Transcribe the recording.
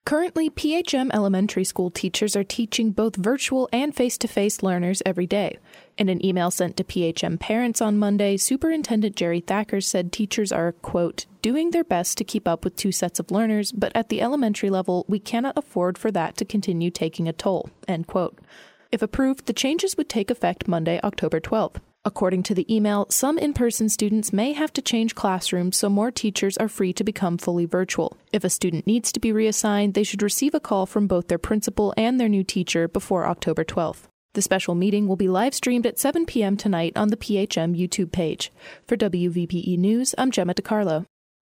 Currently, PHM elementary school teachers are teaching both virtual and face-to-face learners every day. In an email sent to PHM parents on Monday, Superintendent Jerry Thacker said teachers are, quote, doing their best to keep up with two sets of learners, but at the elementary level, we cannot afford for that to continue taking a toll, end quote. If approved, the changes would take effect Monday, October 12th. According to the email, some in-person students may have to change classrooms so more teachers are free to become fully virtual. If a student needs to be reassigned, they should receive a call from both their principal and their new teacher before October 12th. The special meeting will be live-streamed at 7 p.m. tonight on the PHM YouTube page. For WVPE News, I'm Gemma DiCarlo.